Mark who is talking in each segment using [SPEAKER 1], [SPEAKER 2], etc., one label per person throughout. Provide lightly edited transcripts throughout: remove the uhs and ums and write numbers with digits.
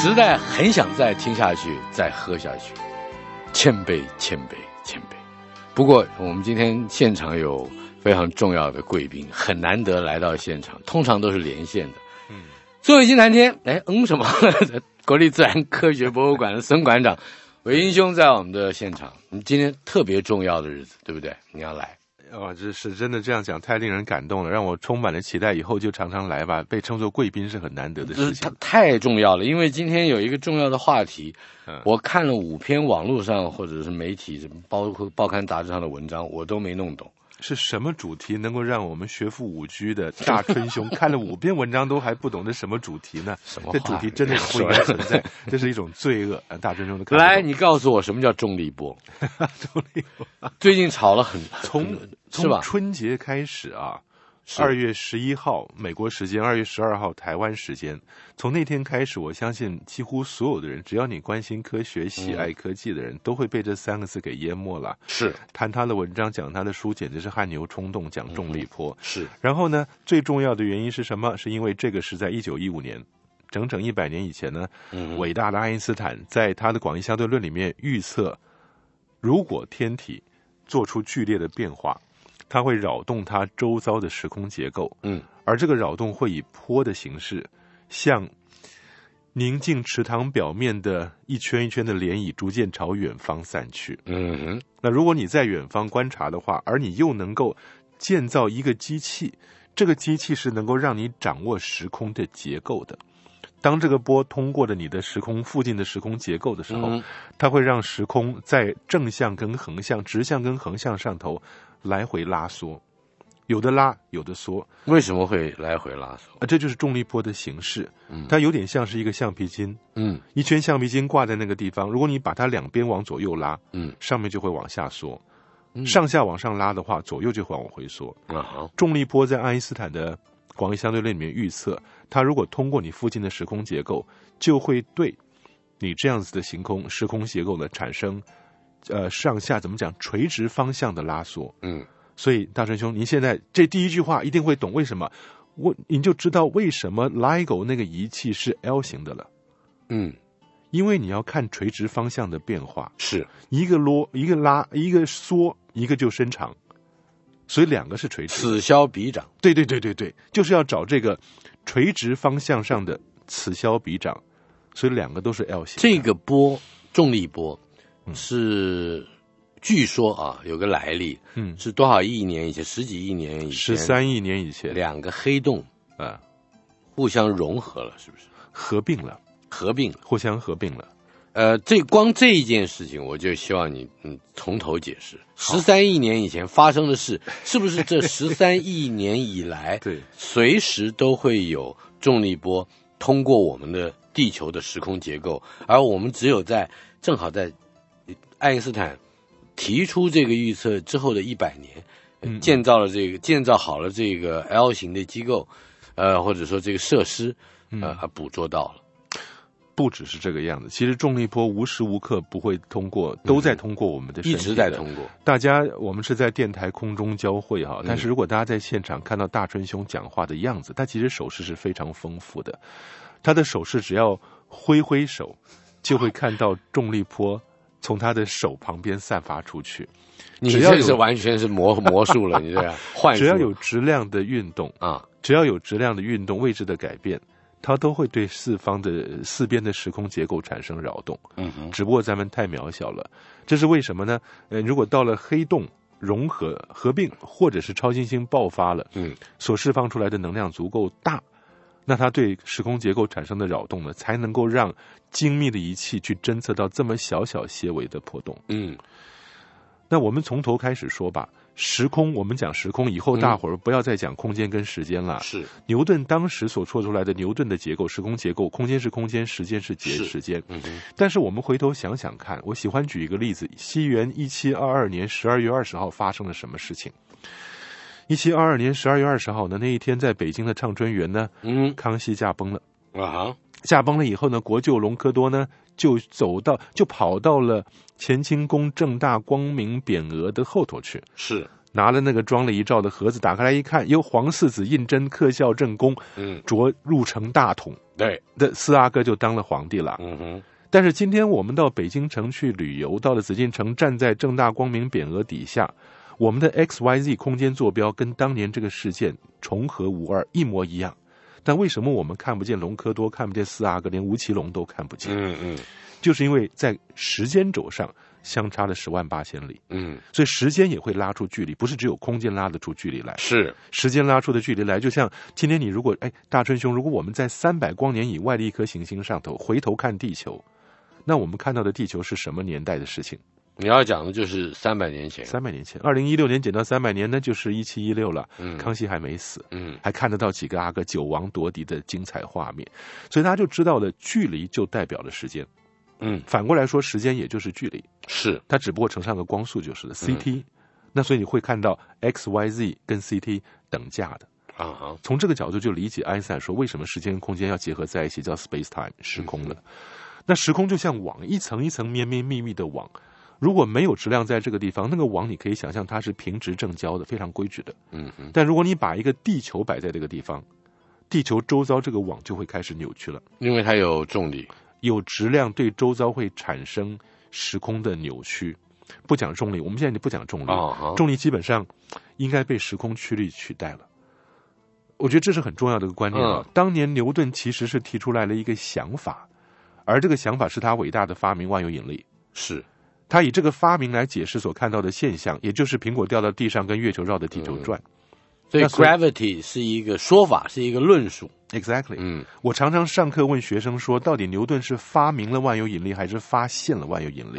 [SPEAKER 1] 实在很想再听下去，再喝下去，谦卑，谦卑，谦卑。不过我们今天现场有非常重要的贵宾，很难得来到现场，通常都是连线的。孙伟新谈天，什么？国立自然科学博物馆的孙馆长，伟英兄在我们的现场。你今天特别重要的日子，对不对？你要来。
[SPEAKER 2] 哇，这是真的这样讲太令人感动了，让我充满了期待，以后就常常来吧。被称作贵宾是很难得的事情，
[SPEAKER 1] 太重要了。因为今天有一个重要的话题，我看了5篇网络上或者是媒体，包括报刊杂志上的文章，我都没弄懂。
[SPEAKER 2] 是什么主题能够让我们学富5居的大春兄看了5篇文章都还不懂得什么主题呢？
[SPEAKER 1] 什么？
[SPEAKER 2] 这主题真的是不应该存在，这是一种罪恶。大春兄的看
[SPEAKER 1] 来，你告诉我什么叫重力波？
[SPEAKER 2] 重力波
[SPEAKER 1] 最近吵了很，
[SPEAKER 2] 从春节开始啊。2月11号美国时间，2月12号台湾时间，从那天开始，我相信几乎所有的人，只要你关心科学、喜爱科技的人，都会被这3个字给淹没了。
[SPEAKER 1] 是
[SPEAKER 2] 谈他的文章，讲他的书，简直是汗牛充栋，讲重力波。
[SPEAKER 1] 是。
[SPEAKER 2] 然后呢，最重要的原因是什么？是因为这个是在1915年，整整100年以前呢，伟大的爱因斯坦在他的广义相对论里面预测，如果天体做出剧烈的变化，它会扰动它周遭的时空结构，而这个扰动会以波的形式，像宁静池塘表面的一圈一圈的涟漪，逐渐朝远方散去。那如果你在远方观察的话，而你又能够建造一个机器，这个机器是能够让你掌握时空的结构的。当这个波通过了你的时空附近的时空结构的时候，它会让时空在正向跟横向、直向跟横向上头来回拉缩，有的拉，有的缩。
[SPEAKER 1] 为什么会来回拉缩？
[SPEAKER 2] 这就是重力波的形式。它有点像是一个橡皮筋。一圈橡皮筋挂在那个地方，如果你把它2边往左右拉，上面就会往下缩。上下往上拉的话，左右就会往回缩。重力波在爱因斯坦的广义相对论里面预测，它如果通过你附近的时空结构，就会对你这样子的时空结构呢产生上下怎么讲垂直方向的拉缩。所以大春兄，您现在这第一句话一定会懂为什么，你就知道为什么 LIGO 那个仪器是 L 型的了。因为你要看垂直方向的变化，是一个拉，一个缩，一个就伸长，所以2个是垂直。
[SPEAKER 1] 此消彼长。
[SPEAKER 2] 对，就是要找这个垂直方向上的此消彼长，所以2个都是 L 型。
[SPEAKER 1] 这个波，重力波，是据说啊有个来历，是多少亿年以前，10几亿年以前
[SPEAKER 2] ，13亿年以前
[SPEAKER 1] ，2个黑洞互相融合了，是不是？
[SPEAKER 2] 合并了，互相合并了。
[SPEAKER 1] 光这一件事情，我就希望你从头解释。13亿年以前发生的事，是不是这13亿年以来，
[SPEAKER 2] 对，
[SPEAKER 1] 随时都会有重力波通过我们的地球的时空结构，而我们只有正好在爱因斯坦提出这个预测之后的100年，建造好了这个 L 型的机构，或者说这个设施，捕捉到了。
[SPEAKER 2] 不只是这个样子，其实重力波无时无刻不会通过，都在通过我们的身体，
[SPEAKER 1] 一直在通过。
[SPEAKER 2] 我们是在电台空中交汇哈，但是如果大家在现场看到大春兄讲话的样子，他其实手势是非常丰富的。他的手势只要挥手，就会看到重力波从他的手旁边散发出去。
[SPEAKER 1] 你这是完全是魔术了，你这样幻术。
[SPEAKER 2] 只要有质量的运动啊，位置的改变，它都会对四边的时空结构产生扰动。只不过咱们太渺小了，这是为什么呢？如果到了黑洞融合、合并，或者是超新星爆发了，所释放出来的能量足够大，那它对时空结构产生的扰动呢，才能够让精密的仪器去侦测到这么小些微的波动。那我们从头开始说吧。时空，我们讲时空以后，大伙儿不要再讲空间跟时间了。
[SPEAKER 1] 是
[SPEAKER 2] 牛顿当时所做出来的牛顿的结构，时空结构，空间是空间，时间是时间。但是我们回头想想看，我喜欢举一个例子：西元1722年12月20号发生了什么事情？1722年12月20号呢，那一天在北京的畅春园呢，康熙驾崩了。驾崩了以后呢，国舅隆科多呢就跑到了乾清宫正大光明匾额的后头去，
[SPEAKER 1] 是
[SPEAKER 2] 拿了那个装了遗照的盒子，打开来一看，由皇四子胤禛刻效正宫，着入成大统，
[SPEAKER 1] 对
[SPEAKER 2] 的四阿哥就当了皇帝了。但是今天我们到北京城去旅游，到了紫禁城，站在正大光明匾额底下，我们的 XYZ 空间坐标跟当年这个事件重合无二，一模一样。但为什么我们看不见隆科多，看不见四阿哥，连吴奇隆都看不见？就是因为在时间轴上相差了108000里。所以时间也会拉出距离，不是只有空间拉得出距离来，
[SPEAKER 1] 是
[SPEAKER 2] 时间拉出的距离来。就像今天你如果大春兄，如果我们在300光年以外的一颗行星上头回头看地球，那我们看到的地球是什么年代的事情？
[SPEAKER 1] 你要讲的就是300年前
[SPEAKER 2] ，300年前，2016年减到300年，那就是1716了。康熙还没死，还看得到几个阿哥九王夺嫡的精彩画面，所以大家就知道了，距离就代表了时间。反过来说，时间也就是距离，
[SPEAKER 1] 是
[SPEAKER 2] 它只不过乘上个光速就是了 CT。那所以你会看到 XYZ 跟 CT 等价的。从这个角度就理解爱因斯坦说为什么时间跟空间要结合在一起，叫 space time 时空了。那时空就像网，一层一层绵绵密密的网，如果没有质量在这个地方，那个网你可以想象它是平直正交的，非常规矩的。但如果你把一个地球摆在这个地方，地球周遭这个网就会开始扭曲了，
[SPEAKER 1] 因为它有重力，
[SPEAKER 2] 有质量对周遭会产生时空的扭曲。不讲重力，我们现在不讲重力，重力基本上应该被时空曲率取代了。我觉得这是很重要的一个观念啊。当年牛顿其实是提出来了一个想法，而这个想法是他伟大的发明——万有引力。
[SPEAKER 1] 是
[SPEAKER 2] 他以这个发明来解释所看到的现象，也就是苹果掉到地上跟月球绕着地球转。
[SPEAKER 1] 所以 gravity 是一个说法，是一个论述。
[SPEAKER 2] Exactly。我常常上课问学生说，到底牛顿是发明了万有引力还是发现了万有引力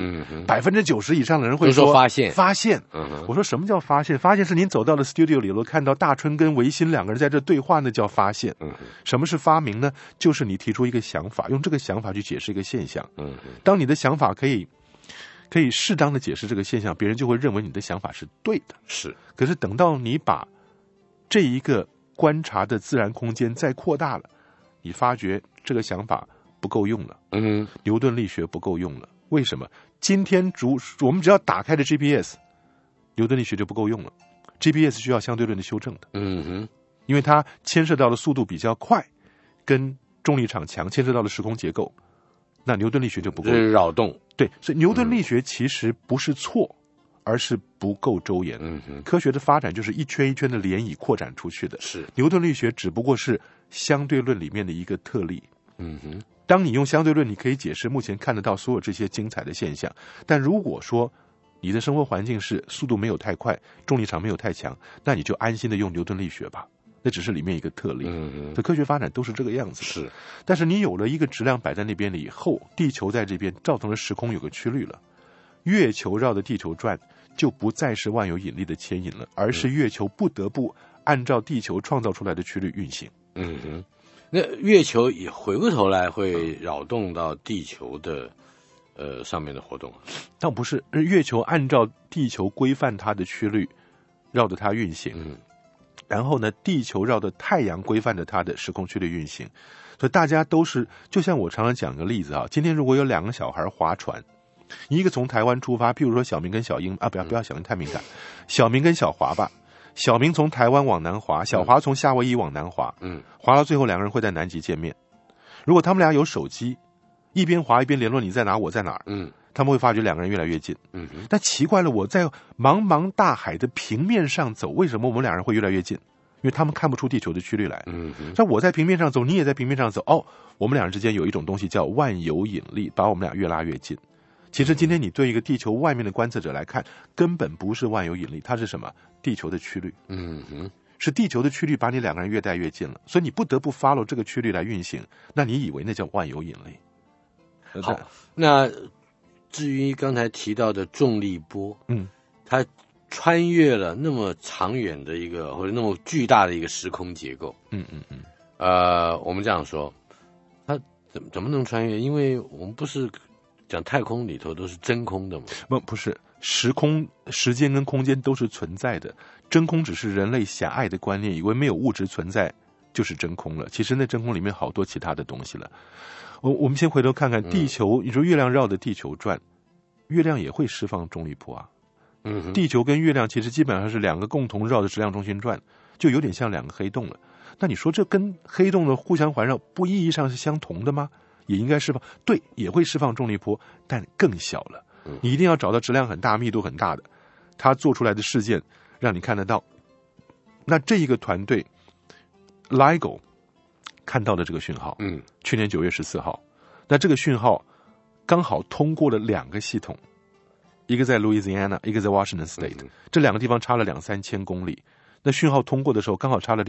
[SPEAKER 2] ？90%以上的人会
[SPEAKER 1] 说发现。
[SPEAKER 2] 我说什么叫发现？发现是您走到了 studio 里头，看到大春跟维新两个人在这对话，那叫发现。什么是发明呢？就是你提出一个想法，用这个想法去解释一个现象。当你的想法可以适当的解释这个现象，别人就会认为你的想法是对的。
[SPEAKER 1] 是。
[SPEAKER 2] 可是等到你把这一个观察的自然空间再扩大了，你发觉这个想法不够用了。牛顿力学不够用了。为什么？今天我们只要打开的 GPS， 牛顿力学就不够用了。GPS 需要相对论的修正的。因为它牵涉到了速度比较快，跟重力场强，牵涉到了时空结构，那牛顿力学就不够。
[SPEAKER 1] 是扰动。
[SPEAKER 2] 对，所以牛顿力学其实不是错，而是不够周延。科学的发展就是一圈一圈的涟漪扩展出去的。
[SPEAKER 1] 是。
[SPEAKER 2] 牛顿力学只不过是相对论里面的一个特例。当你用相对论，你可以解释目前看得到所有这些精彩的现象。但如果说你的生活环境是速度没有太快，重力场没有太强，那你就安心的用牛顿力学吧，那只是里面一个特例。所以科学发展都是这个样子的。
[SPEAKER 1] 是。
[SPEAKER 2] 但是你有了一个质量摆在那边了以后，地球在这边造成了时空有个曲率了，月球绕着地球转就不再是万有引力的牵引了，而是月球不得不按照地球创造出来的曲率运行。
[SPEAKER 1] 那月球也回过头来会扰动到地球的上面的活动。
[SPEAKER 2] 倒不是，月球按照地球规范它的曲率绕着它运行。然后呢，地球绕着太阳规范着它的时空曲率运行。所以大家都是，就像我常常讲个例子啊，今天如果有2个小孩划船，一个从台湾出发，譬如说小明跟小英不要小英太敏感，小明跟小华吧，小明从台湾往南划，小华从夏威夷往南划，划到最后2个人会在南极见面。如果他们俩有手机，一边划一边联络你在哪我在哪儿，他们会发觉2个人越来越近。但奇怪了，我在茫茫大海的平面上走，为什么我们2人会越来越近？因为他们看不出地球的曲率来。像我在平面上走，你也在平面上走，我们2人之间有一种东西叫万有引力，把我们俩越拉越近。其实今天你对一个地球外面的观测者来看，根本不是万有引力，它是什么？地球的曲率。是地球的曲率把你2个人越带越近了，所以你不得不 follow 这个曲率来运行。那你以为那叫万有引力？
[SPEAKER 1] 好，那至于刚才提到的重力波，它穿越了那么长远的一个或者那么巨大的一个时空结构。我们这样说，它怎么能穿越？因为我们不是讲太空里头都是真空的吗？
[SPEAKER 2] 不是，时间跟空间都是存在的，真空只是人类狭隘的观念，以为没有物质存在就是真空了。其实那真空里面好多其他的东西了。我们先回头看看地球，你说月亮绕着地球转，月亮也会释放重力波啊。地球跟月亮其实基本上是2个共同绕着质量中心转，就有点像2个黑洞了。 那你说这跟黑洞的互相环绕不意义上是相同的吗？也应该释放，对，也会释放重力波，但更小了。你一定要找到质量很大、密度很大的，它做出来的事件让你看得到。那这一个团队 LIGO 看到了这个讯号，去年9月14号，那这个讯号刚好通过了2个系统，一个在 Louisiana， 一个在 Washington State，这2个地方差了2-3千公里。那讯号通过的时候刚好差了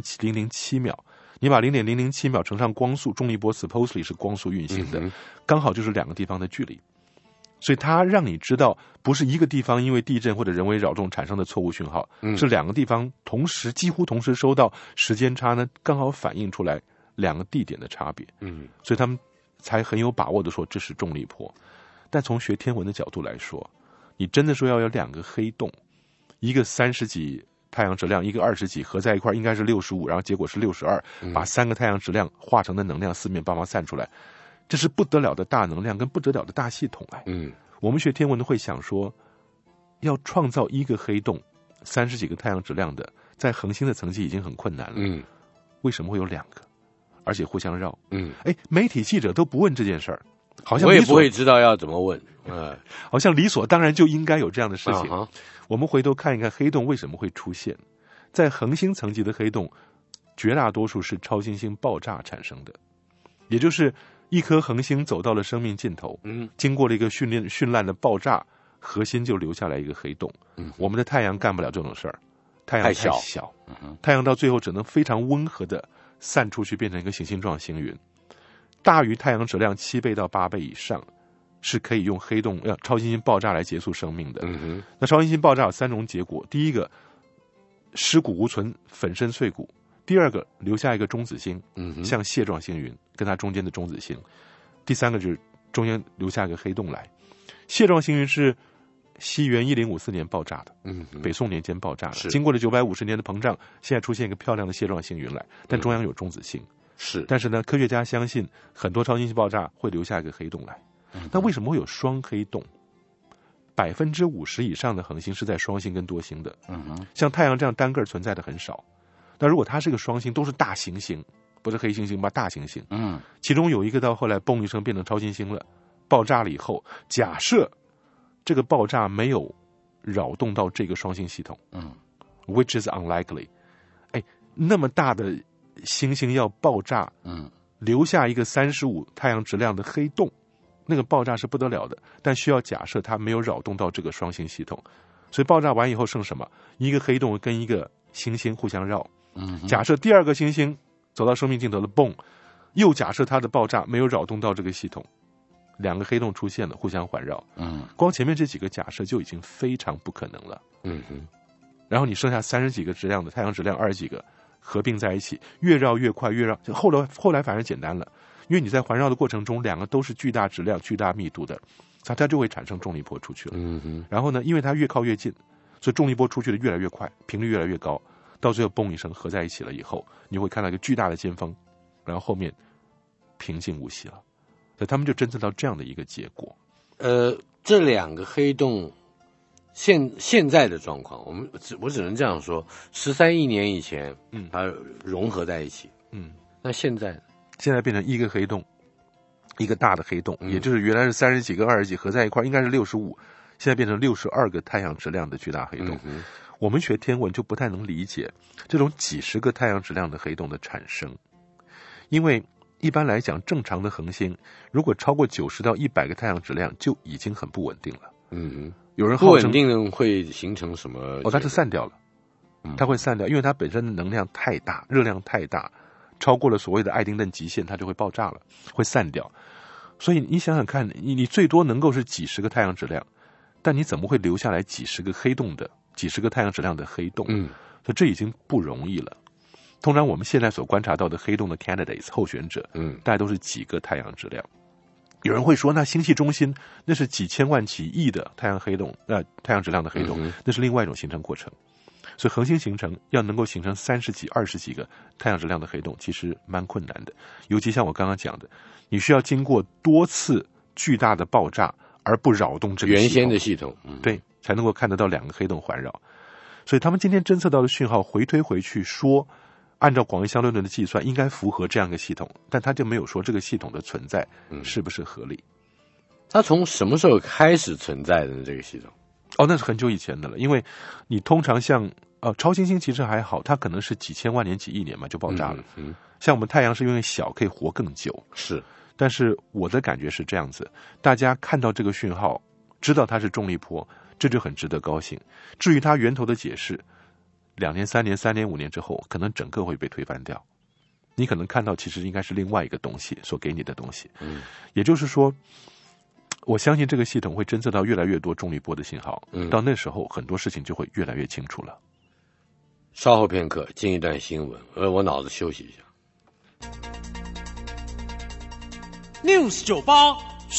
[SPEAKER 2] 0.007秒，你把0.007秒乘上光速，重力波 supposedly 是光速运行的，刚好就是2个地方的距离。所以它让你知道，不是一个地方因为地震或者人为扰动产生的错误讯号，是2个地方几乎同时收到，时间差呢刚好反映出来2个地点的差别。所以他们才很有把握的说这是重力波。但从学天文的角度来说，你真的说要有2个黑洞，一个30几太阳质量，一个20几，合在一块应该是65，然后结果是62，把3个太阳质量化成的能量四面八方散出来，这是不得了的大能量跟不得了的大系统。我们学天文的会想说，要创造一个黑洞30几个太阳质量的，在恒星的层级已经很困难了。为什么会有2个，而且互相绕？媒体记者都不问这件事儿，好像
[SPEAKER 1] 我也不会知道要怎么问。
[SPEAKER 2] 好像理所当然就应该有这样的事情。我们回头看一看黑洞为什么会出现。在恒星层级的黑洞，绝大多数是超新星爆炸产生的，也就是一颗恒星走到了生命尽头，经过了一个绚烂的爆炸，核心就留下来一个黑洞。我们的太阳干不了这种事儿，太阳太小，太阳到最后只能非常温和的散出去，变成一个行星状星云。大于太阳质量7倍到8倍以上，是可以用黑洞超新星爆炸来结束生命的。那超新星爆炸有3种结果：第一个，尸骨无存，粉身碎骨；第二个，留下一个中子星，像蟹状星云，跟它中间的中子星；第3个就是中间留下一个黑洞来。蟹状星云是西元1054年爆炸的，北宋年间爆炸的，经过了950年的膨胀，现在出现一个漂亮的蟹状星云来，但中央有中子星。但是呢，科学家相信很多超新星爆炸会留下一个黑洞来。那为什么会有双黑洞？50%以上的恒星是在双星跟多星的。像太阳这样单个存在的很少。那如果它是个双星，都是大行星，不是黑猩猩吧？大行星。其中有一个到后来嘣一声变成超新星了，爆炸了以后，假设这个爆炸没有扰动到这个双星系统，which is unlikely。那么大的星星要爆炸，留下一个35太阳质量的黑洞，那个爆炸是不得了的，但需要假设它没有扰动到这个双星系统。所以爆炸完以后剩什么？一个黑洞跟一个星星互相绕。假设第2个星星走到生命尽头了，嘣，又假设它的爆炸没有扰动到这个系统，2个黑洞出现了，互相环绕。光前面这几个假设就已经非常不可能了。然后你剩下30几个质量的太阳质量20几个合并在一起，越绕越快，越绕后来反而简单了，因为你在环绕的过程中2个都是巨大质量巨大密度的，它就会产生重力波出去了。然后呢，因为它越靠越近，所以重力波出去的越来越快，频率越来越高，到最后嘣一声合在一起了以后，你会看到一个巨大的尖峰，然后后面平静无息了。所以他们就侦测到这样的一个结果。
[SPEAKER 1] 这2个黑洞现在的状况，我只能这样说，13亿年以前，它融合在一起，那现在
[SPEAKER 2] 变成一个黑洞，一个大的黑洞，也就是原来是30几个20几合在一块应该是65，现在变成62个太阳质量的巨大黑洞。我们学天文就不太能理解这种几十个太阳质量的黑洞的产生，因为一般来讲正常的恒星如果超过90到100个太阳质量就已经很不稳定了。有人
[SPEAKER 1] 不稳定会形成什么？
[SPEAKER 2] 它就散掉了，它会散掉，因为它本身的能量太大，热量太大，超过了所谓的爱丁顿极限，它就会爆炸了，会散掉。所以你想想看，你最多能够是几十个太阳质量，但你怎么会留下来几十个黑洞的几十个太阳质量的黑洞？所以这已经不容易了。通常我们现在所观察到的黑洞的 candidates 候选者，大概都是几个太阳质量。有人会说，那星系中心那是几千万几亿的太阳黑洞，太阳质量的黑洞，那是另外一种形成过程。所以恒星形成要能够形成30几20几个太阳质量的黑洞，其实蛮困难的。尤其像我刚刚讲的，你需要经过多次巨大的爆炸而不扰动这个
[SPEAKER 1] 原先的系统，
[SPEAKER 2] 对，才能够看得到2个黑洞环绕。所以他们今天侦测到的讯号回推回去说， 按照广义相对论的计算，应该符合这样一个系统，但他就没有说这个系统的存在是不是合理。
[SPEAKER 1] 它从什么时候开始存在的这个系统？
[SPEAKER 2] 那是很久以前的了，因为你通常像超新星其实还好，它可能是几千万年、几亿年嘛就爆炸了。像我们太阳是因为小可以活更久，是。但是我的感觉是这样子，大家看到这个讯号，知道它是重力波，这就很值得高兴。至于它源头的解释，2年、3年、3年、5年之后，可能整个会被推翻掉。你可能看到其实应该是另外一个东西所给你的东西。也就是说，我相信这个系统会侦测到越来越多重力波的信号。到那时候很多事情就会越来越清楚了。
[SPEAKER 1] 稍后片刻进一段新闻，我脑子休息一下。
[SPEAKER 3] News 98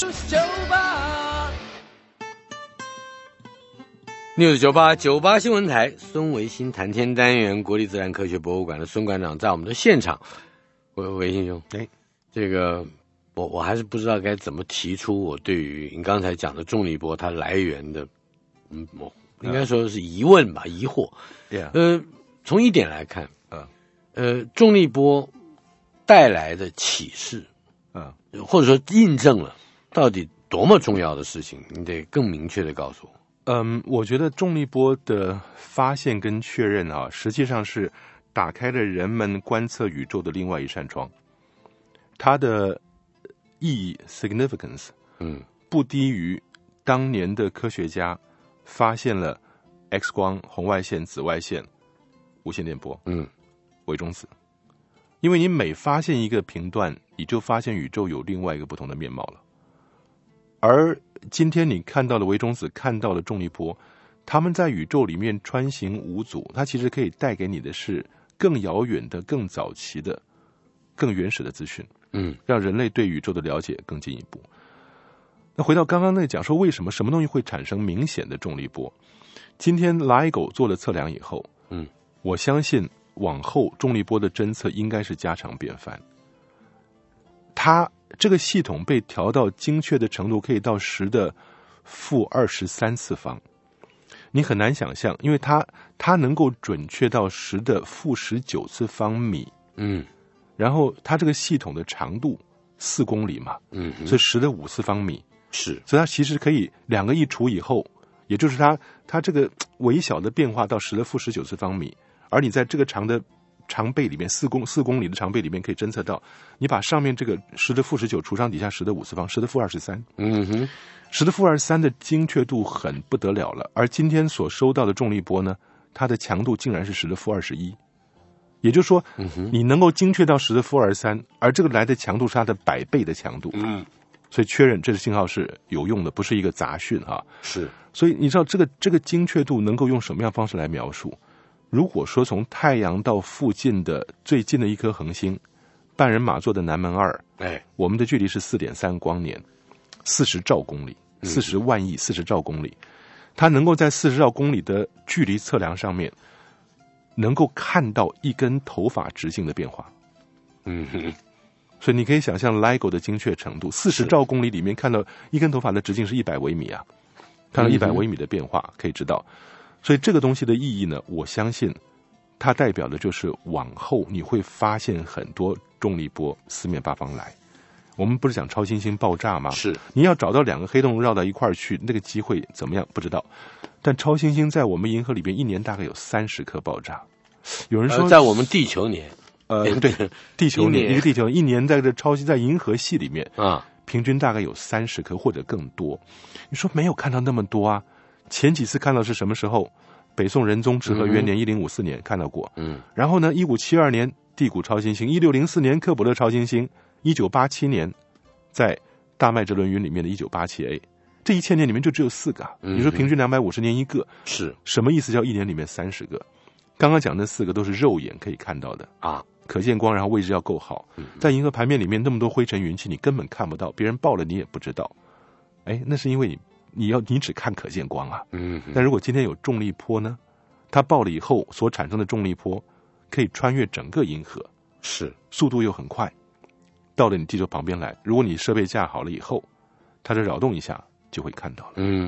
[SPEAKER 1] News 98新闻台，孙维新谈天单元，国立自然科学博物馆的孙馆长在我们的现场。维新兄，这个我还是不知道该怎么提出我对于你刚才讲的重力波它来源的，应该说是疑问吧，疑惑。从一点来看，重力波带来的启示，或者说印证了到底多么重要的事情，你得更明确的告诉我。
[SPEAKER 2] 我觉得重力波的发现跟确认实际上是打开了人们观测宇宙的另外一扇窗。它的意义 significance，不低于当年的科学家发现了 X 光、红外线、紫外线、无线电波，微中子。因为你每发现一个频段，你就发现宇宙有另外一个不同的面貌了。而今天你看到的微中子，看到的重力波，它们在宇宙里面穿行无阻，它其实可以带给你的是更遥远的、更早期的、更原始的资讯，让人类对宇宙的了解更进一步。那回到刚刚那讲说，为什么什么东西会产生明显的重力波？今天 LIGO 做了测量以后，我相信往后重力波的侦测应该是家常便饭。它这个系统被调到精确的程度，可以到10的负23次方。你很难想象，因为它能够准确到10的负19次方米。然后它这个系统的长度4公里嘛，所以10的5次方米是，所以它其实可以2个一除以后，也就是它这个微小的变化到10的负19次方米，而你在这个长背里面4公里的长背里面可以侦测到，你把上面这个10的负19除上底下10的5次方，10的负23，10的负23的精确度很不得了了。而今天所收到的重力波呢，它的强度竟然是10的负21，也就是说，你能够精确到10的负23，而这个来的强度是它的100倍的强度。所以确认这个信号是有用的，不是一个杂讯是，所以你知道这个精确度能够用什么样方式来描述？如果说从太阳到附近的最近的一颗恒星，半人马座的南门2，我们的距离是4.3光年，40兆公里，40万亿40兆公里，它能够在40兆公里的距离测量上面，能够看到一根头发直径的变化。所以你可以想象 LIGO 的精确程度，40兆公里里面看到一根头发的直径是100微米啊，看到100微米的变化，可以知道。所以这个东西的意义呢，我相信它代表的就是往后你会发现很多重力波四面八方来。我们不是讲超新星爆炸吗？是，你要找到2个黑洞绕到一块儿去，那个机会怎么样不知道。但超新星在我们银河里边1年大概有30颗爆炸。有人说
[SPEAKER 1] 在我们地球年，
[SPEAKER 2] 对，地球年一个地球1年在这超新在银河系里面平均大概有30颗或者更多。你说没有看到那么多啊？前几次看到是什么时候？北宋仁宗至和元年1054年看到过。然后呢，1572年地谷超新星，1604年科普勒超新星，1987年在大麦哲伦云里面的1987A，这1000年里面就只有4个。你说平均250年一个，是什么意思？叫1年里面30个。刚刚讲那4个都是肉眼可以看到的可见光，然后位置要够好。在银河盘面里面那么多灰尘云气，你根本看不到，别人报了你也不知道。那是因为你只看可见光但如果今天有重力波呢，它爆了以后所产生的重力波可以穿越整个银河，是速度又很快，到了你地球旁边来。如果你设备架好了以后，它就扰动一下就会看到了。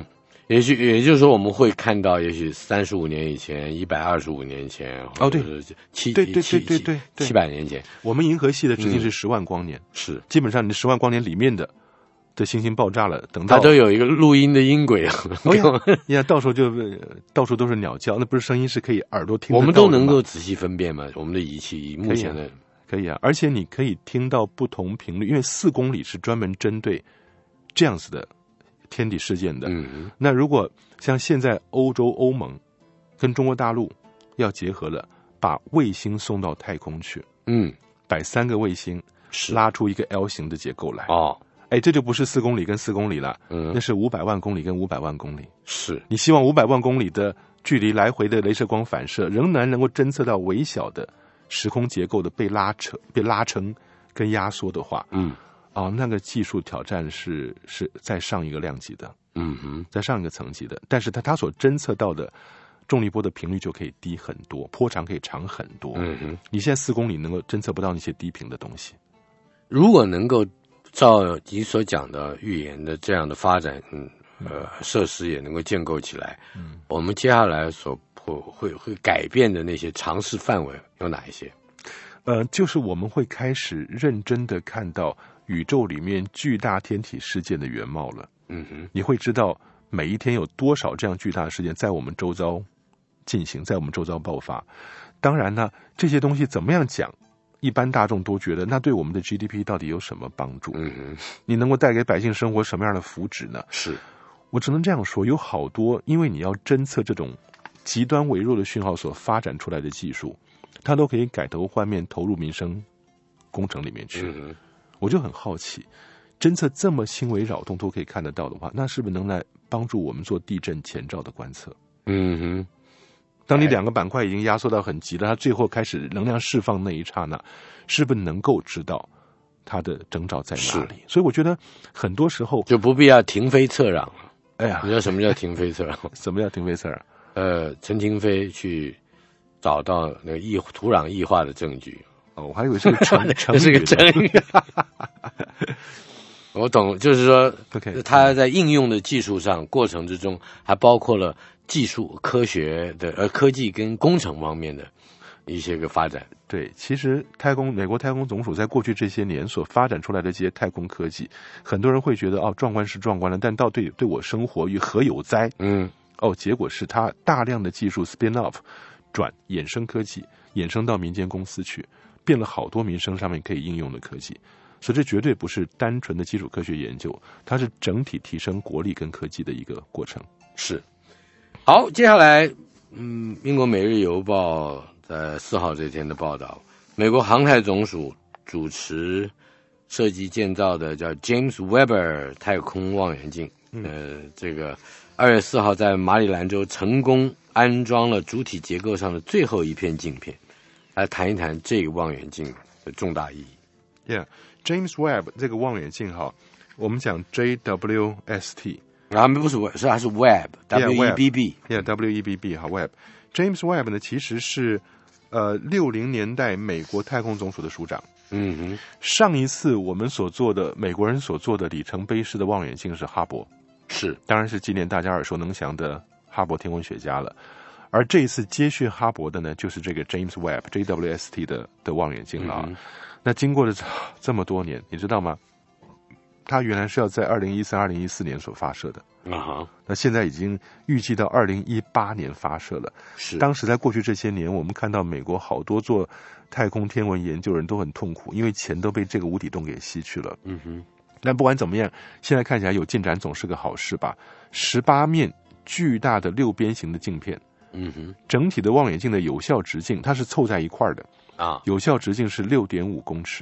[SPEAKER 1] 也就是说，我们会看到，也许35年以前、125年前，
[SPEAKER 2] 哦，对
[SPEAKER 1] ，700年前，
[SPEAKER 2] 我们银河系的直径是10万光年，
[SPEAKER 1] 是
[SPEAKER 2] 基本上你10万光年里面的星星爆炸了，等到
[SPEAKER 1] 它都有一个录音的音轨啊。
[SPEAKER 2] 你看到处都是鸟叫，那不是声音是可以耳朵听得到的吗？
[SPEAKER 1] 我们都能够仔细分辨吗？我们的仪器目前的
[SPEAKER 2] 可以啊，而且你可以听到不同频率，因为4公里是专门针对这样子的天体事件的。那如果像现在欧洲欧盟跟中国大陆要结合了，把卫星送到太空去，摆3个卫星，拉出一个 L 型的结构来。这就不是4公里跟4公里了，那是500万公里跟500万公里。
[SPEAKER 1] 是
[SPEAKER 2] 你希望500万公里的距离来回的镭射光反射，仍然能够侦测到微小的时空结构的被拉撑跟压缩的话，那个技术挑战是在上一个量级的，在上一个层级的，但是它所侦测到的重力波的频率就可以低很多，波长可以长很多。你现在4公里能够侦测不到那些低频的东西。如
[SPEAKER 1] 果能够照你所讲的预言的这样的发展，设施也能够建构起来，我们接下来所会改变的那些尝试范围有哪一些？
[SPEAKER 2] 就是我们会开始认真的看到宇宙里面巨大天体事件的原貌了。你会知道每一天有多少这样巨大的事件在我们周遭进行，在我们周遭爆发。当然呢，这些东西怎么样讲，一般大众都觉得那对我们的 GDP 到底有什么帮助？你能够带给百姓生活什么样的福祉呢？是我只能这样说，有好多因为你要侦测这种极端微弱的讯号所发展出来的技术，它都可以改头换面投入民生工程里面去。我就很好奇，侦测这么轻微扰动都可以看得到的话，那是不是能来帮助我们做地震前兆的观测？当你2个板块已经压缩到很急了，它最后开始能量释放那一刹那，是不是能够知道它的征兆在哪里？所以我觉得很多时候
[SPEAKER 1] 就不必要停飞测壤了。
[SPEAKER 2] 你
[SPEAKER 1] 知道什么叫停飞测壤？
[SPEAKER 2] 什么叫停飞测壤？
[SPEAKER 1] 陈廷飞去找到那个土壤异化的证据。
[SPEAKER 2] 我还以为是个成
[SPEAKER 1] 这是个成语。我懂，就是说，它在应用的技术上过程之中，还包括了技术、科学的科技跟工程方面的一些个发展。
[SPEAKER 2] 对，其实美国太空总署在过去这些年所发展出来的这些太空科技，很多人会觉得壮观是壮观了，但对我生活与何有哉？结果是它大量的技术 spin off 转衍生科技，衍生到民间公司去，变了好多民生上面可以应用的科技。所以这绝对不是单纯的基础科学研究，它是整体提升国力跟科技的一个过程。
[SPEAKER 1] 是。好，接下来英国《每日邮报》在4号这天的报道，美国航太总署主持设计建造的叫 James Webb 太空望远镜，这个2月4号在马里兰州成功安装了主体结构上的最后一片镜片，来谈一谈这个望远镜的重大意义。
[SPEAKER 2] James Webb 这个望远镜我们讲 JWST。
[SPEAKER 1] 不是它是 Webb WEBB
[SPEAKER 2] WEBB Webb James Webb 呢其实是60年代美国太空总署的署长。上一次我们所做的美国人所做的里程碑式的望远镜是哈勃，当然是纪念大家耳熟能详的哈勃天文学家了。而这一次接续哈勃的呢，就是这个 James Webb JWST 的望远镜了。那经过了这么多年，你知道吗？它原来是要在2013、2014年所发射的。那现在已经预计到2018年发射了。当时在过去这些年，我们看到美国好多做太空天文研究人都很痛苦，因为钱都被这个无底洞给吸去了。但不管怎么样，现在看起来有进展总是个好事吧。18面巨大的6边形的镜片，整体的望远镜的有效直径，它是凑在一块的有效直径是6.5公尺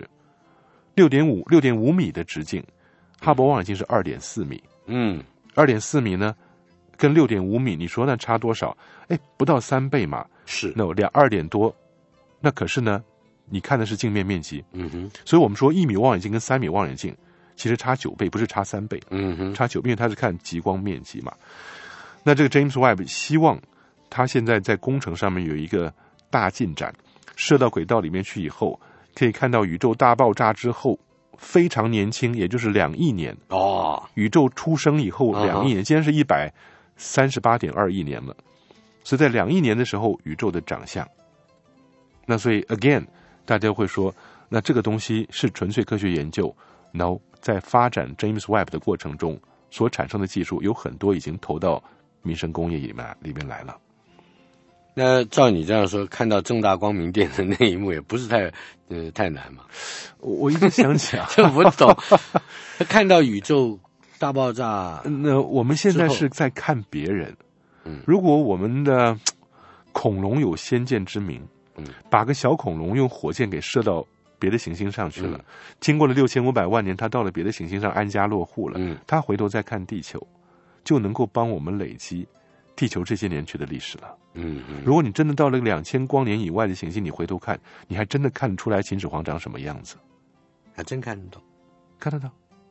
[SPEAKER 2] ，6.5米的直径。哈勃望远镜是2.4米，2.4米呢，跟6.5米，你说那差多少？不到3倍嘛。那2点多，那可是呢，你看的是镜面面积。所以我们说1米望远镜跟3米望远镜其实差9倍，不是差3倍。差9倍，因为它是看极光面积嘛。那这个 James Webb 希望他现在在工程上面有一个大进展，射到轨道里面去以后，可以看到宇宙大爆炸之后非常年轻，也就是2亿年宇宙出生以后2亿年，今天是 38.2亿年了。所以在2亿年的时候，宇宙的长相。那所以 again， 大家会说，那这个东西是纯粹科学研究 ？No， 在发展 James Webb 的过程中所产生的技术，有很多已经投到民生工业里面来了。
[SPEAKER 1] 那照你这样说，看到正大光明殿的那一幕也不是太难嘛。
[SPEAKER 2] 我一直想起啊，
[SPEAKER 1] 这不懂。看到宇宙大爆炸，
[SPEAKER 2] 那我们现在是在看别人。如果我们的恐龙有先见之明，把个小恐龙用火箭给射到别的行星上去了，经过了6500万年，它到了别的行星上安家落户了，它回头再看地球，就能够帮我们累积地球这些年去的历史了。如果你真的到了2000光年以外的行星，你回头看，你还真的看得出来秦始皇长什么样子，
[SPEAKER 1] 还真看得到，
[SPEAKER 2] 看得到。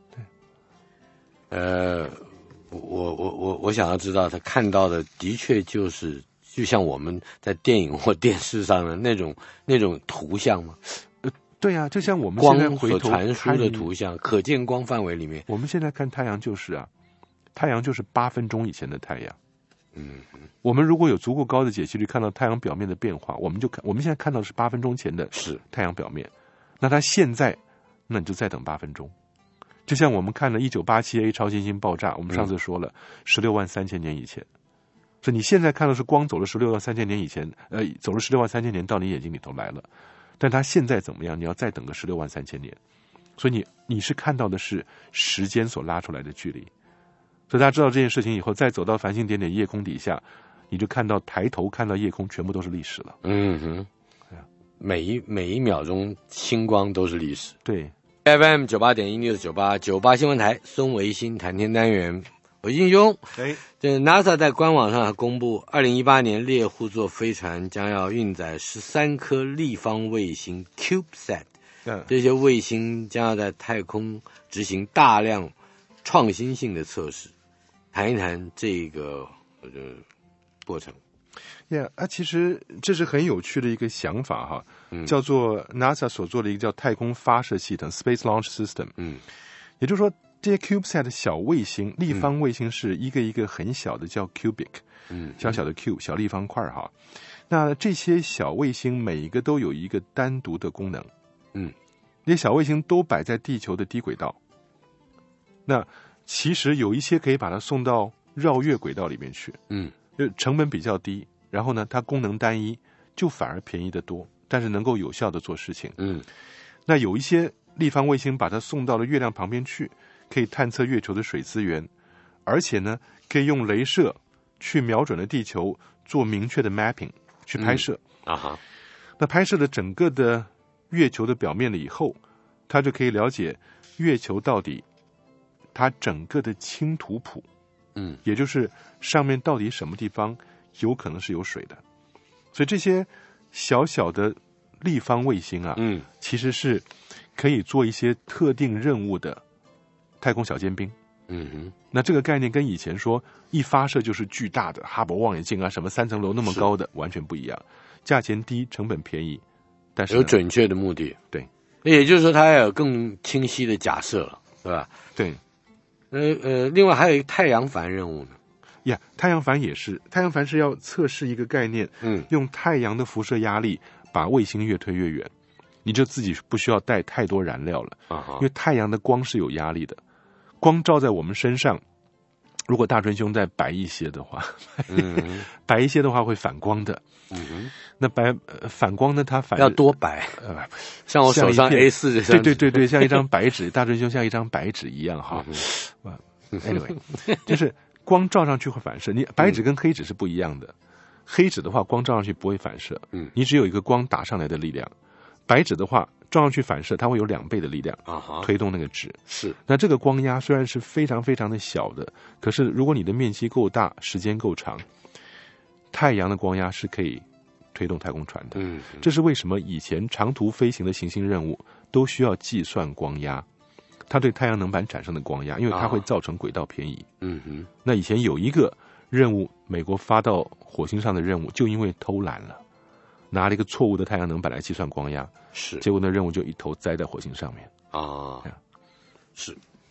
[SPEAKER 1] 对，我想要知道，他看到的的确就是就像我们在电影或电视上的那种图像吗？
[SPEAKER 2] 对啊，就像我们现在回头
[SPEAKER 1] 光所传输的图像，可见光范围里面，
[SPEAKER 2] 我们现在看太阳就是啊，太阳就是8分钟以前的太阳。我们如果有足够高的解析率看到太阳表面的变化，我们现在看到的是8分钟前的太阳表面，那它现在，那你就再等8分钟。就像我们看了1987A 超新星爆炸，我们上次说了16万3千年以前，所以你现在看到是光走了16万3千年以前，走了16万3千年到你眼睛里头来了，但它现在怎么样？你要再等个16万3千年，所以你是看到的是时间所拉出来的距离。所以大家知道这件事情以后，再走到繁星点点夜空底下，你就看到抬头看到夜空全部都是历史了。
[SPEAKER 1] 每一秒钟星光都是历史。
[SPEAKER 2] 对。
[SPEAKER 1] FM 98.1 News 98新闻台孙维新谈天单元，维新兄，这 NASA 在官网上公布，2018年猎户座飞船将要运载13颗立方卫星 CubeSat，这些卫星将要在太空执行大量创新性的测试，谈一谈这个过程。
[SPEAKER 2] 其实这是很有趣的一个想法哈，叫做 NASA 所做的一个叫太空发射系统 Space Launch System。也就是说，这些 CubeSat 的小卫星，立方卫星是一个一个很小的叫 cubic，小小的 Q 小立方块哈。那这些小卫星每一个都有一个单独的功能，这些小卫星都摆在地球的低轨道。那其实有一些可以把它送到绕月轨道里面去，就成本比较低。然后呢，它功能单一，就反而便宜得多，但是能够有效的做事情。那有一些立方卫星把它送到了月亮旁边去，可以探测月球的水资源，而且呢，可以用雷射去瞄准了地球，做明确的 mapping 去拍摄。那拍摄了整个的月球的表面了以后，它就可以了解月球到底它整个的倾图谱，也就是上面到底什么地方有可能是有水的。所以这些小小的立方卫星啊，其实是可以做一些特定任务的太空小尖兵。那这个概念跟以前说一发射就是巨大的哈勃望远镜啊，什么3层楼那么高的完全不一样，价钱低，成本便宜，但是
[SPEAKER 1] 有准确的目的。
[SPEAKER 2] 对，
[SPEAKER 1] 也就是说它要有更清晰的假设了，对吧？
[SPEAKER 2] 对。
[SPEAKER 1] 另外还有一个太阳帆任务呢。
[SPEAKER 2] 太阳帆也是，太阳帆是要测试一个概念，用太阳的辐射压力把卫星越推越远，你就自己不需要带太多燃料了，因为太阳的光是有压力的，光照在我们身上，如果大春兄再白一些的话，白一些的话会反光的，那反光呢，它要
[SPEAKER 1] 多白，像我手上 A4 这
[SPEAKER 2] 样，对，像一张白纸，大春兄像一张白纸一样哈。Anyway， 就是光照上去会反射，你白纸跟黑纸是不一样的。黑纸的话，光照上去不会反射，你只有一个光打上来的力量。白纸的话，照上去反射，它会有2倍的力量推动那个纸。
[SPEAKER 1] 是，
[SPEAKER 2] 那这个光压虽然是非常非常的小的，可是如果你的面积够大，时间够长，太阳的光压是可以推动太空船的。这是为什么以前长途飞行的行星任务都需要计算光压。它对太阳能板产生的光压，因为它会造成轨道偏移。那以前有一个任务，美国发到火星上的任务，就因为偷懒了，拿了一个错误的太阳能板来计算光压，结果那任务就一头栽在火星上面。
[SPEAKER 1] 是。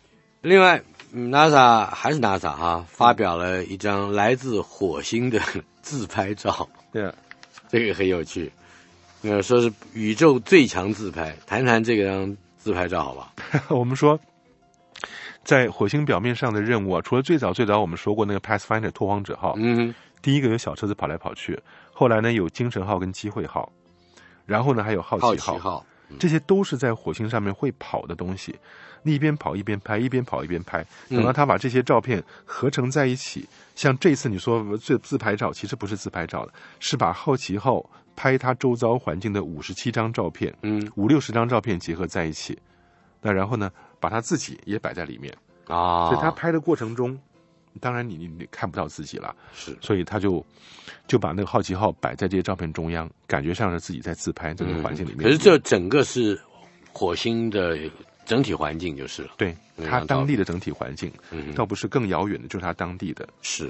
[SPEAKER 1] 另外，NASA 还是 NASA 哈，发表了一张来自火星的自拍照。
[SPEAKER 2] 对啊，
[SPEAKER 1] 这个很有趣。说是宇宙最强自拍，谈谈这张自拍照好吧？
[SPEAKER 2] 我们说，在火星表面上的任务啊，除了最早我们说过那个 Pathfinder 拓荒者号，第一个有小车子跑来跑去，后来呢有精神号跟机会号，然后呢还有好奇号，这些都是在火星上面会跑的东西。你一边跑一边拍，一边跑一边拍，等到他把这些照片合成在一起，像这次你说自拍照，其实不是自拍照的，是把好奇号拍他周遭环境的57张照片，50-60张照片结合在一起，那然后呢把他自己也摆在里面啊，所以他拍的过程中，当然你看不到自己了，
[SPEAKER 1] 是，
[SPEAKER 2] 所以他就把那个好奇号摆在这些照片中央，感觉上是自己在自拍这个环境里面。
[SPEAKER 1] 可是这整个是火星的整体环境就是了，
[SPEAKER 2] 对，他当地的整体环境，倒不是更遥远的，就是他当地的。
[SPEAKER 1] 是，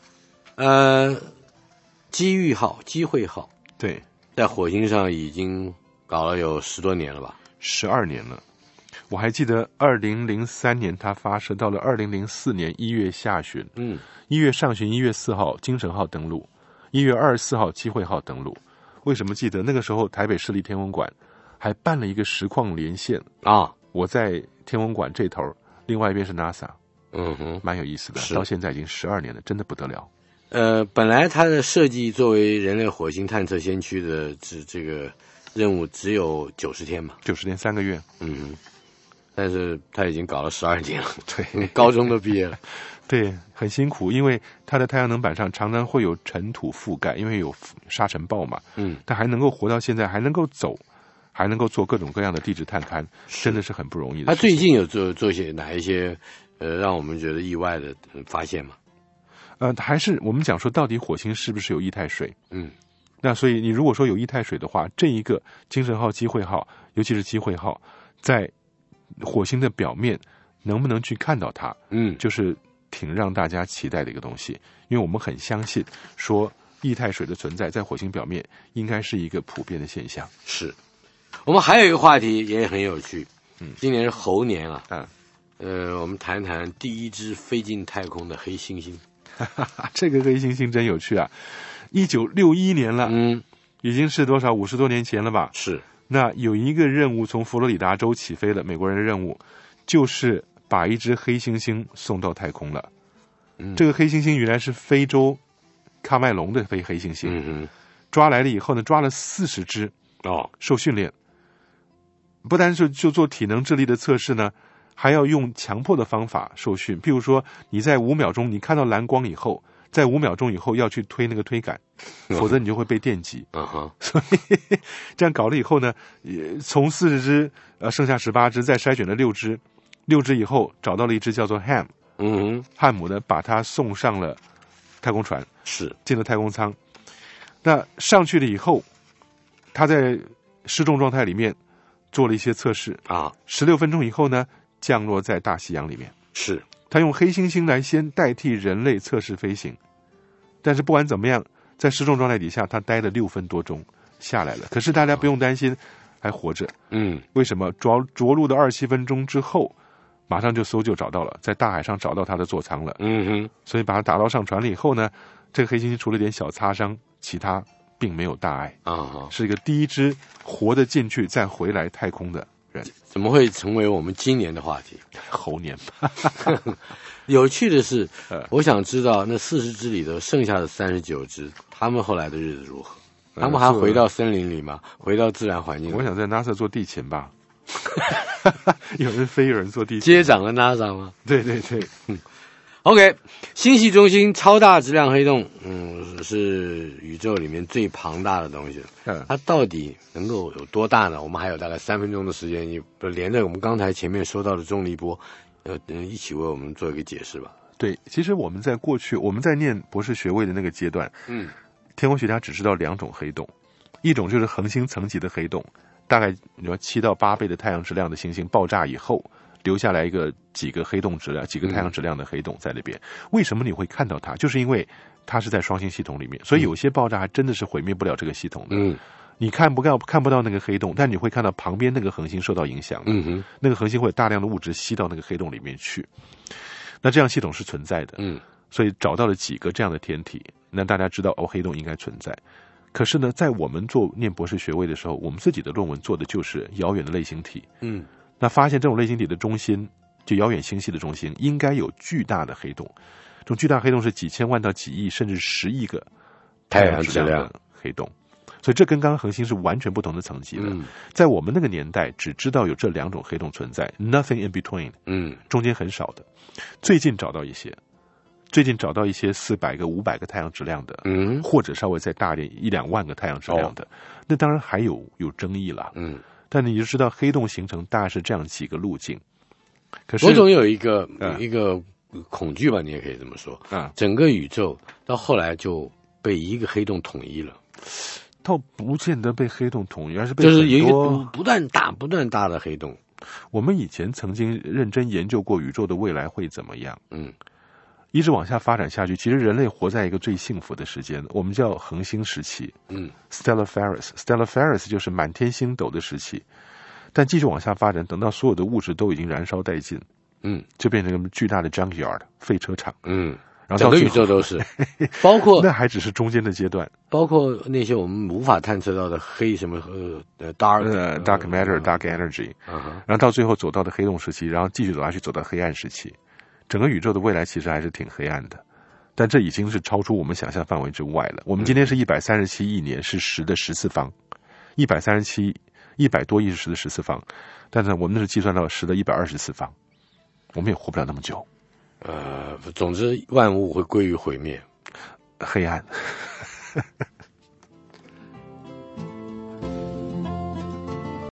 [SPEAKER 1] 机遇号、机会号，
[SPEAKER 2] 对，
[SPEAKER 1] 在火星上已经搞了有10多年了吧
[SPEAKER 2] ？12年了。我还记得2003年它发射，到了2004年1月下旬，1月上旬1月4号精神号登陆，1月24号机会号登陆。为什么记得？那个时候台北市立天文馆还办了一个实况连线啊，我在天文馆这头，另外一边是 NASA， 蛮有意思的。到现在已经12年了，真的不得了。
[SPEAKER 1] 本来它的设计作为人类火星探测先驱的这个任务只有90天嘛
[SPEAKER 2] ，90天3个月，
[SPEAKER 1] 但是他已经搞了12年了，对，高中都毕业了，
[SPEAKER 2] 对，很辛苦，因为它的太阳能板上常常会有尘土覆盖，因为有沙尘暴嘛，但还能够活到现在，还能够走，还能够做各种各样的地质探勘，真的是很不容易的。
[SPEAKER 1] 他最近有做些哪一些让我们觉得意外的发现吗？
[SPEAKER 2] 还是我们讲说，到底火星是不是有液态水？那所以你如果说有液态水的话，这一个精神号、机会号，尤其是机会号，在火星的表面能不能去看到它？就是挺让大家期待的一个东西，因为我们很相信说液态水的存在在火星表面应该是一个普遍的现象。
[SPEAKER 1] 是，我们还有一个话题也很有趣，今年是猴年啊，我们谈谈第一只飞进太空的黑猩猩。
[SPEAKER 2] 这个黑猩猩真有趣啊！1961年了，已经是多少50多年前了吧？
[SPEAKER 1] 是。
[SPEAKER 2] 那有一个任务从佛罗里达州起飞了，美国人的任务就是把一只黑猩猩送到太空了。这个黑猩猩原来是非洲喀麦隆的黑猩猩，抓来了以后呢，抓了40只受训练，不单是就做体能智力的测试呢，还要用强迫的方法受训。譬如说，你在5秒钟，你看到蓝光以后，在5秒钟以后要去推那个推杆，否则你就会被电击。所以这样搞了以后呢，从40只剩下18只，再筛选了6只以后，找到了一只叫做 Ham，汉姆呢，把它送上了太空船，
[SPEAKER 1] 是
[SPEAKER 2] 进了太空舱。那上去了以后，他在失重状态里面做了一些测试啊，16分钟以后呢，降落在大西洋里面。
[SPEAKER 1] 是
[SPEAKER 2] 他用黑猩猩来先代替人类测试飞行，但是不管怎么样，在失重状态底下，他待了6分多钟下来了。可是大家不用担心，还活着。为什么？着陆的27分钟之后，马上就搜救找到了，在大海上找到他的座舱了。所以把他打捞上船了以后呢，这个黑猩猩除了点小擦伤，其他并没有大碍是一个第一只活得进去再回来太空的人。
[SPEAKER 1] 怎么会成为我们今年的话题？
[SPEAKER 2] 猴年吧。
[SPEAKER 1] 有趣的是，我想知道那40只里头剩下的39只，他们后来的日子如何？他们还回到森林里吗？回到自然环境？
[SPEAKER 2] 我想在 NASA 做地勤吧。有人飞，有人做地勤。
[SPEAKER 1] 接掌了 NASA 吗？
[SPEAKER 2] 对对对。
[SPEAKER 1] OK， 星系中心超大质量黑洞，是宇宙里面最庞大的东西。它到底能够有多大呢？我们还有大概3分钟的时间，你连着我们刚才前面说到的重力波，一起为我们做一个解释吧。
[SPEAKER 2] 对，其实我们在过去，我们在念博士学位的那个阶段，天文学家只知道2种黑洞，一种就是恒星层级的黑洞，大概你说7到8倍的太阳质量的行星爆炸以后，留下来几个黑洞质量、几个太阳质量的黑洞在那边。为什么你会看到它？就是因为它是在双星系统里面，所以有些爆炸还真的是毁灭不了这个系统的。 你看不到那个黑洞，但你会看到旁边那个恒星受到影响。那个恒星会有大量的物质吸到那个黑洞里面去。那这样系统是存在的。所以找到了几个这样的天体，那大家知道黑洞应该存在。可是呢，在我们念博士学位的时候，我们自己的论文做的就是遥远的类星体。那发现这种类星体的中心，就遥远星系的中心，应该有巨大的黑洞。这种巨大黑洞是几千万到几亿甚至10亿个太阳质量的黑洞。所以这跟刚刚恒星是完全不同的层级的。在我们那个年代，只知道有这2种黑洞存在 ，nothing in between。中间很少的。最近找到一些400个、500个太阳质量的，或者稍微再大点1-2万个太阳质量的，那当然还有争议了。但你就知道黑洞形成大概是这样几个路径。可是
[SPEAKER 1] 我总有一个恐惧吧，你也可以这么说。整个宇宙到后来就被一个黑洞统一了。
[SPEAKER 2] 倒不见得被黑洞统一，而是被
[SPEAKER 1] 就是有一个不断大的黑洞。
[SPEAKER 2] 我们以前曾经认真研究过宇宙的未来会怎么样。一直往下发展下去，其实人类活在一个最幸福的时间，我们叫恒星时期。Stellariferous 就是满天星斗的时期。但继续往下发展，等到所有的物质都已经燃烧殆尽，就变成一个巨大的 junkyard 废车场。然后
[SPEAKER 1] 整个宇宙都是，包括
[SPEAKER 2] 那还只是中间的阶段，
[SPEAKER 1] 包括那些我们无法探测到的黑什么dark
[SPEAKER 2] matter、dark energy，然后到最后走到的黑洞时期，然后继续走下去，走到黑暗时期。整个宇宙的未来其实还是挺黑暗的，但这已经是超出我们想象范围之外了。我们今天是137亿年，是10的14方，137 100多亿是10的14方，但是我们那是计算到10的124方，我们也活不了那么久。
[SPEAKER 1] 总之万物会归于毁灭，
[SPEAKER 2] 黑暗。